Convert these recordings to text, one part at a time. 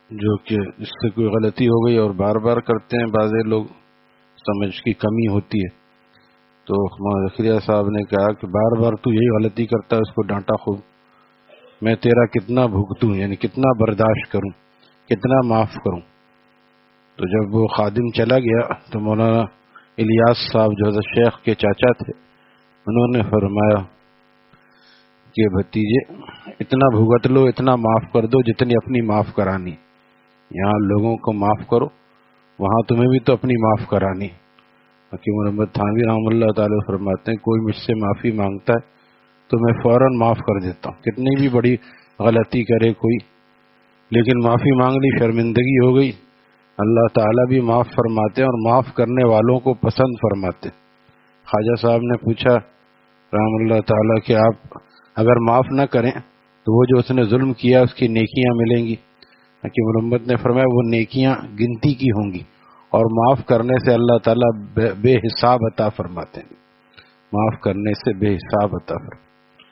جو کہ اس سے کوئی غلطی ہو گئی اور بار بار کرتے ہیں بعض لوگ، سمجھ کی کمی ہوتی ہے، تو مولانا زکریا صاحب نے کہا کہ بار بار تو یہی غلطی کرتا ہے، اس کو ڈانٹا خوب، میں تیرا کتنا بھگتوں، یعنی کتنا برداشت کروں، کتنا معاف کروں۔ تو جب وہ خادم چلا گیا تو مولانا الیاس صاحب جو حضرت شیخ کے چاچا تھے، انہوں نے فرمایا کہ بھتیجے اتنا بھگت لو، اتنا معاف کر دو جتنی اپنی معاف کرانی، یہاں لوگوں کو معاف کرو، وہاں تمہیں بھی تو اپنی معاف کرانی۔ حکیم محمد تھانوی رحمۃ اللہ تعالی فرماتے ہیں کوئی مجھ سے معافی مانگتا ہے تو میں فوراً معاف کر دیتا ہوں، کتنی بھی بڑی غلطی کرے کوئی، لیکن معافی مانگ لی، شرمندگی ہو گئی، اللہ تعالیٰ بھی معاف فرماتے ہیں اور معاف کرنے والوں کو پسند فرماتے۔ خواجہ صاحب نے پوچھا رحم اللہ تعالیٰ کہ آپ اگر معاف نہ کریں تو وہ جو اس نے ظلم کیا اس کی نیکیاں ملیں گی؟ حکیم محمد نے فرمایا وہ نیکیاں گنتی کی ہوں گی، اور معاف کرنے سے اللہ تعالیٰ بے حساب عطا فرماتے ہیں، معاف کرنے سے بے حساب عطا فرماتے۔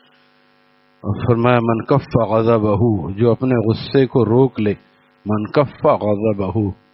اور فرمایا من کف غضبہ، جو اپنے غصے کو روک لے، من کف غضبہ،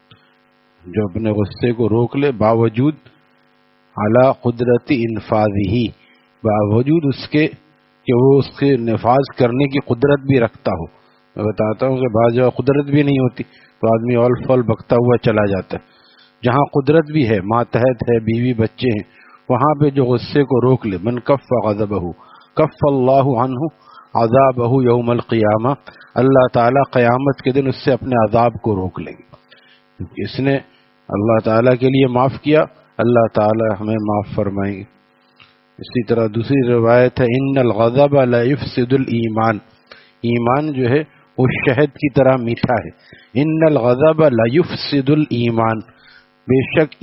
جو اپنے غصے کو روک لے، باوجود علی قدرت انفاذہ، باوجود اس کے کہ وہ اس کے نفاذ کرنے کی قدرت بھی رکھتا ہو۔ میں بتاتا ہوں کہ بعض جگہ قدرت بھی نہیں ہوتی تو آدمی اول فول بکتا ہوا چلا جاتا ہے، جہاں قدرت بھی ہے، ماتحت ہے، بیوی بچے ہیں، وہاں پہ جو غصے کو روک لے، من کف غضبہ کف اللہ عنہ عذابہ یوم القیامہ، اللہ تعالیٰ قیامت کے دن اس سے اپنے عذاب کو روک لیں گے، کیونکہ اس نے اللہ تعالیٰ کے لیے معاف کیا، اللہ تعالیٰ ہمیں معاف فرمائیں گے۔ اسی طرح دوسری روایت ہے ان الغضب لا یفسد الایمان، ایمان جو ہے وہ شہد کی طرح میٹھا ہے، ان الغضب لا یفسد الایمان، بے شک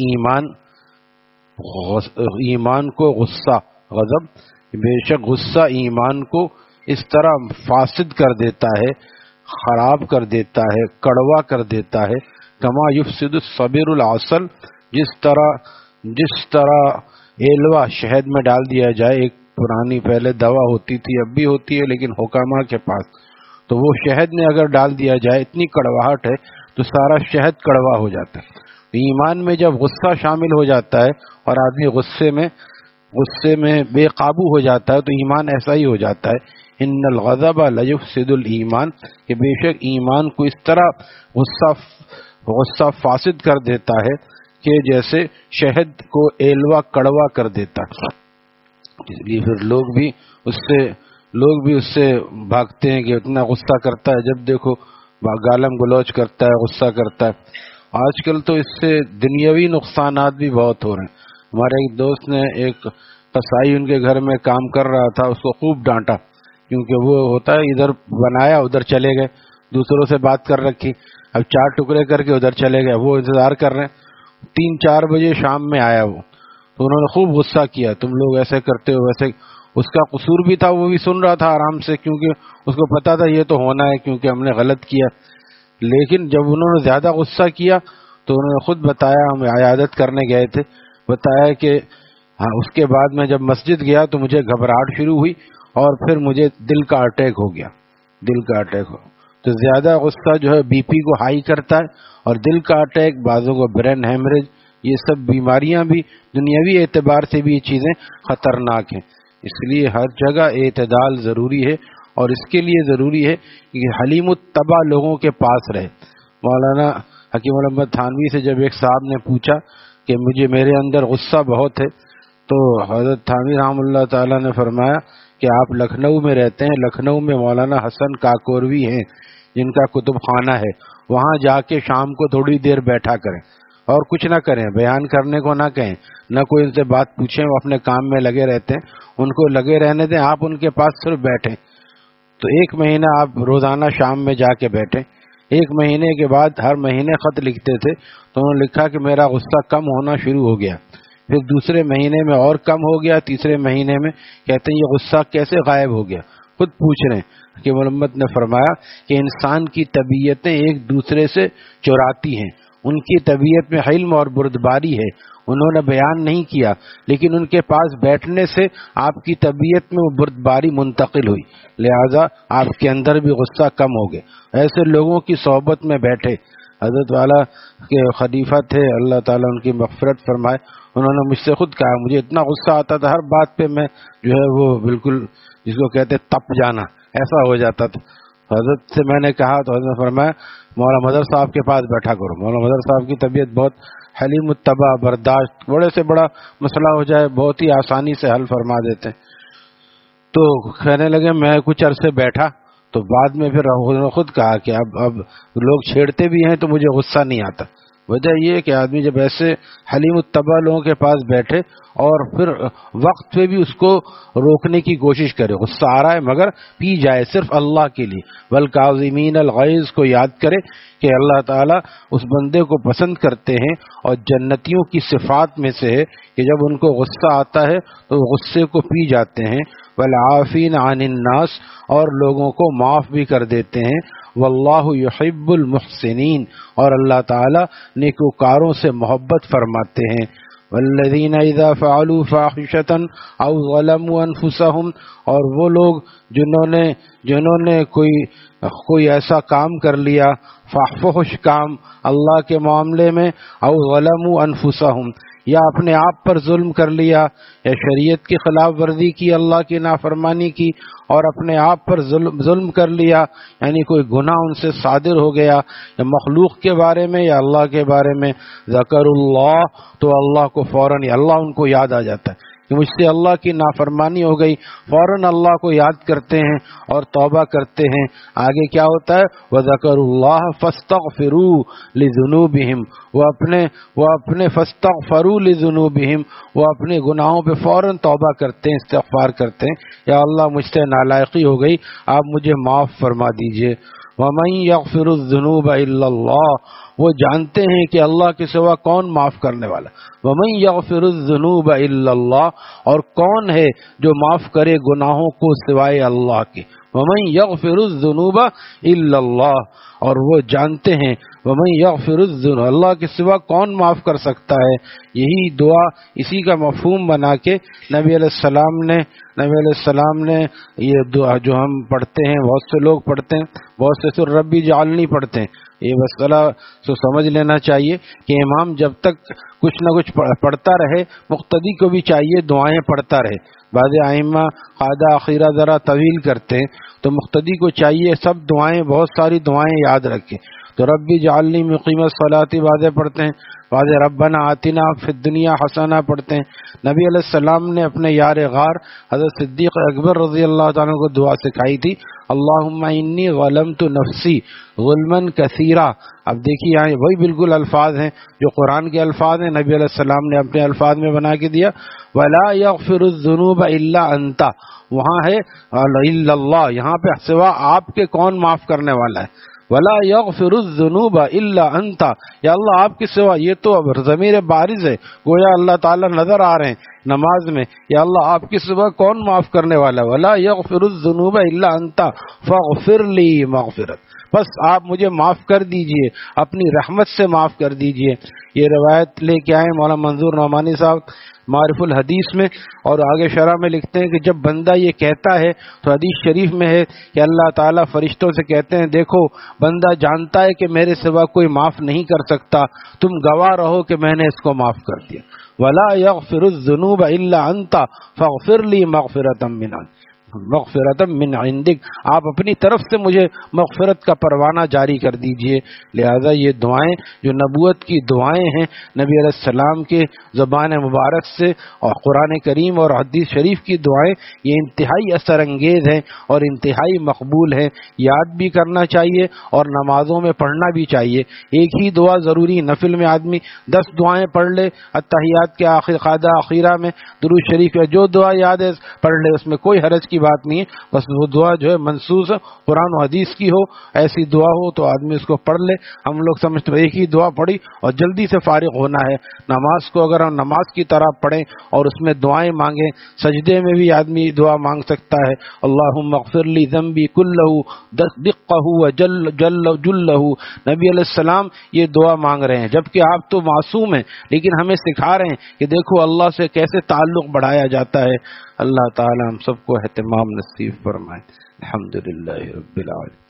ایمان کو غصہ، غضب بے شک غصہ ایمان کو اس طرح فاسد کر دیتا ہے، خراب کر دیتا ہے، کڑوا کر دیتا ہے، کما یفسد الصبر العسل، جس طرح ایلوا شہد میں ڈال دیا جائے، ایک پرانی پہلے دوا ہوتی تھی، اب بھی ہوتی ہے لیکن حکامہ کے پاس، تو وہ شہد میں اگر ڈال دیا جائے اتنی کڑواہٹ ہے تو سارا شہد کڑوا ہو جاتا ہے۔ ایمان میں جب غصہ شامل ہو جاتا ہے اور آدمی غصے میں بے قابو ہو جاتا ہے تو ایمان ایسا ہی ہو جاتا ہے، ان الغضب لیفسد الایمان، کہ بے شک ایمان کو اس طرح غصہ فاسد کر دیتا ہے کہ جیسے شہد کو ایلوا کڑوا کر دیتا ہے۔ اس لیے پھر لوگ بھی اس سے بھاگتے ہیں کہ اتنا غصہ کرتا ہے، جب دیکھو گالم گلوچ کرتا ہے، غصہ کرتا ہے۔ آج کل تو اس سے دنیاوی نقصانات بھی بہت ہو رہے ہیں۔ ہمارے ایک دوست نے ایک قصائی ان کے گھر میں کام کر رہا تھا، اس کو خوب ڈانٹا، کیونکہ وہ ہوتا ہے ادھر بنایا ادھر چلے گئے، دوسروں سے بات کر رکھی، اب 4 ٹکڑے کر کے ادھر چلے گئے، وہ انتظار کر رہے ہیں، 3-4 بجے شام میں آیا وہ، تو انہوں نے خوب غصہ کیا، تم لوگ ایسے کرتے ہو ویسے۔ اس کا قصور بھی تھا، وہ بھی سن رہا تھا آرام سے، کیونکہ اس کو پتا تھا یہ تو ہونا ہے کیونکہ ہم نے غلط کیا۔ لیکن جب انہوں نے زیادہ غصہ کیا تو انہوں نے خود بتایا، ہم عیادت کرنے گئے تھے، بتایا کہ اس کے بعد میں جب مسجد گیا تو مجھے گھبراہٹ شروع ہوئی اور پھر مجھے دل کا اٹیک ہو گیا، تو زیادہ غصہ جو ہے بی پی کو ہائی کرتا ہے، اور دل کا اٹیک، بعضوں کو برین ہیمریج، یہ سب بیماریاں بھی دنیاوی اعتبار سے بھی یہ چیزیں خطرناک ہیں۔ اس لیے ہر جگہ اعتدال ضروری ہے، اور اس کے لیے ضروری ہے کہ حلیم الطبع لوگوں کے پاس رہے۔ مولانا حکیم محمد تھانوی سے جب ایک صاحب نے پوچھا کہ میرے اندر غصہ بہت ہے، تو حضرت تھانوی رحم اللہ تعالی نے فرمایا کہ آپ لکھنؤ میں رہتے ہیں، لکھنؤ میں مولانا حسن کاکوروی ہیں جن کا کتب خانہ ہے، وہاں جا کے شام کو تھوڑی دیر بیٹھا کریں اور کچھ نہ کریں، بیان کرنے کو نہ کہیں، نہ کوئی ان سے بات پوچھیں، وہ اپنے کام میں لگے رہتے ہیں، ان کو لگے رہنے دیں، آپ ان کے پاس صرف بیٹھیں۔ تو 1 مہینہ آپ روزانہ شام میں جا کے بیٹھیں۔ 1 مہینے کے بعد ہر مہینے خط لکھتے تھے، تو انہوں نے لکھا کہ میرا غصہ کم ہونا شروع ہو گیا، پھر دوسرے مہینے میں اور کم ہو گیا، تیسرے مہینے میں کہتے ہیں یہ غصہ کیسے غائب ہو گیا، خود پوچھ رہے ہیں کہ محمد نے فرمایا کہ انسان کی طبیعتیں ایک دوسرے سے چراتی ہیں، ان کی طبیعت میں حلم اور بردباری ہے، انہوں نے بیان نہیں کیا، لیکن ان کے پاس بیٹھنے سے آپ کی طبیعت میں وہ بردباری منتقل ہوئی، لہذا آپ کے اندر بھی غصہ کم ہو گیا۔ ایسے لوگوں کی صحبت میں بیٹھے۔ حضرت والا کے خلیفہ تھے، اللہ تعالیٰ ان کی مغفرت فرمائے، انہوں نے مجھ سے خود کہا، مجھے اتنا غصہ آتا تھا ہر بات پہ میں جو ہے وہ بالکل جس کو کہتے تپ جانا ایسا ہو جاتا تھا۔ حضرت سے میں نے کہا تو حضرت نے فرمایا مولانا مظہر صاحب کے پاس بیٹھا کرو، مولانا مظہر صاحب کی طبیعت بہت حلیم الطبع، برداشت، بڑے سے بڑا مسئلہ ہو جائے بہت ہی آسانی سے حل فرما دیتے ہیں۔ تو کہنے لگے، میں کچھ عرصے بیٹھا تو بعد میں پھر انہوں نے خود کہا کہ اب لوگ چھیڑتے بھی ہیں تو مجھے غصہ نہیں آتا۔ وجہ یہ کہ آدمی جب ایسے حلیم الطبع لوگوں کے پاس بیٹھے اور پھر وقت پہ بھی اس کو روکنے کی کوشش کرے، غصہ آ رہا ہے مگر پی جائے صرف اللہ کے لیے، والکاظمین الغیظ کو یاد کرے کہ اللہ تعالیٰ اس بندے کو پسند کرتے ہیں، اور جنتیوں کی صفات میں سے ہے کہ جب ان کو غصہ آتا ہے تو غصے کو پی جاتے ہیں، والعافین عن الناس، اور لوگوں کو معاف بھی کر دیتے ہیں، واللہ یحب المحسنین، اور اللہ تعالیٰ نیکوکاروں سے محبت فرماتے ہیں، والذین اذا فعلوا فاحشۃ او ظلموا انفسهم، اور وہ لوگ جنہوں نے کوئی ایسا کام کر لیا، فحش کام اللہ کے معاملے میں، او ظلموا انفسهم، یا اپنے آپ پر ظلم کر لیا، یا شریعت کی خلاف ورزی کی، اللہ کی نافرمانی کی اور اپنے آپ پر ظلم کر لیا، یعنی کوئی گناہ ان سے صادر ہو گیا، یا مخلوق کے بارے میں یا اللہ کے بارے میں، ذکر اللہ، تو اللہ کو فوراً اللہ ان کو یاد آ جاتا ہے کہ مجھ سے اللہ کی نافرمانی ہو گئی، فوراً اللہ کو یاد کرتے ہیں اور توبہ کرتے ہیں۔ آگے کیا ہوتا ہے، وَذَكَرُوا اللَّهَ فَاسْتَغْفِرُوا لِذُنُوبِهِمْ، وہ اپنے فَاسْتَغْفَرُوا لِذُنُوبِهِمْ، وہ اپنے گناہوں پہ فوراً توبہ کرتے ہیں، استغفار کرتے ہیں، یا اللہ مجھ سے نالائقی ہو گئی، آپ مجھے معاف فرما دیجئے۔ وَمَن يَغْفِرُ الذُّنُوبَ إِلَّا اللَّهُ، وہ جانتے ہیں کہ اللہ کے سوا کون معاف کرنے والا۔ وَمَن يَغْفِرُ الذُّنُوبَ إِلَّا اللَّهُ، اور کون ہے جو معاف کرے گناہوں کو سوائے اللہ کے۔ وَمَن يَغْفِرُ الذُّنُوبَ إِلَّا اللَّهُ، اور وہ جانتے ہیں وَمَن يَغْفِرُ الذُّنُوبَ، اللہ کے سوا کون معاف کر سکتا ہے۔ یہی دعا، اسی کا مفہوم بنا کے نبی علیہ السلام نے یہ دعا جو ہم پڑھتے ہیں، بہت سے لوگ پڑھتے ہیں، بہت سے سر ربی جعلنی پڑھتے ہیں، یہ مسئلہ تو سمجھ لینا چاہیے کہ امام جب تک کچھ نہ کچھ پڑھتا رہے، مقتدی کو بھی چاہیے دعائیں پڑھتا رہے۔ بعض ائمہ قاعدہ اخیرہ ذرا طویل کرتے ہیں، تو مقتدی کو چاہیے سب دعائیں، بہت ساری دعائیں یاد رکھے۔ تو ربی جعلنی مقیم الصلاۃ بعض پڑھتے ہیں، بعض ربنا آتنا فی الدنیا حسنہ پڑھتے ہیں۔ نبی علیہ السلام نے اپنے یار غار حضرت صدیق اکبر رضی اللہ تعالیٰ کو دعا سکھائی تھی، اللہم انی ظلمت نفسی ظلما کثیرا۔ اب دیکھیے یہاں وہی بالکل الفاظ ہیں جو قرآن کے الفاظ ہیں، نبی علیہ السلام نے اپنے الفاظ میں بنا کے دیا، ولا یغفر الذنوب الا انت، وہاں ہے الا اللہ، یہاں پہ سوا آپ کے کون معاف کرنے والا ہے، ولا یغفر الذنوب الا انت، یا اللہ آپ کے سوا، یہ تو اب ضمیر بارز ہے، گویا اللہ تعالیٰ نظر آ رہے ہیں نماز میں، یا اللہ آپ کے سوا کون معاف کرنے والا ہے، ولا یغفر الذنوب الا انت فاغفر لی مغفرت، بس آپ مجھے معاف کر دیجئے، اپنی رحمت سے معاف کر دیجئے۔ یہ روایت لے کے آئے مولانا منظور نعمانی صاحب معرف الحدیث میں، اور آگے شرح میں لکھتے ہیں کہ جب بندہ یہ کہتا ہے تو حدیث شریف میں ہے کہ اللہ تعالیٰ فرشتوں سے کہتے ہیں، دیکھو بندہ جانتا ہے کہ میرے سوا کوئی معاف نہیں کر سکتا، تم گواہ رہو کہ میں نے اس کو معاف کر دیا۔ ولا یغفر الذنوب الا انت فاغفر لی مغفرۃ من عندک، آپ اپنی طرف سے مجھے مغفرت کا پروانہ جاری کر دیجئے۔ لہذا یہ دعائیں جو نبوت کی دعائیں ہیں، نبی علیہ السلام کے زبان مبارک سے، اور قرآن کریم اور حدیث شریف کی دعائیں، یہ انتہائی اثر انگیز ہیں اور انتہائی مقبول ہیں، یاد بھی کرنا چاہیے اور نمازوں میں پڑھنا بھی چاہیے۔ ایک ہی دعا ضروری، نفل میں آدمی 10 دعائیں پڑھ لے، اتحیات کے آخر قاعدہ اخیرہ میں درود شریف یا جو دعا یاد ہے پڑھ لے، اس میں کوئی حرج کی بات نہیں ہے، بس وہ دعا جو ہے منسوس قرآن و حدیث کی ہو، ایسی دعا ہو تو آدمی اس کو پڑھ لے۔ ہم لوگ سمجھتے ہیں ایک ہی دعا پڑھی اور جلدی سے فارغ ہونا ہے۔ نماز کو اگر ہم نماز کی طرح پڑھیں اور اس میں دعائیں مانگیں، سجدے میں بھی آدمی دعا مانگ سکتا ہے، اللہم اغفر لی ذنبی کلہ دقہ جلہ۔ نبی علیہ السلام یہ دعا مانگ رہے ہیں، جبکہ آپ تو معصوم ہیں، لیکن ہمیں سکھا رہے ہیں کہ دیکھو اللہ سے کیسے تعلق بڑھایا جاتا ہے۔ اللہ تعالی ہم سب کو اہتمام نصیب فرمائے۔ الحمدللہ رب العالمین۔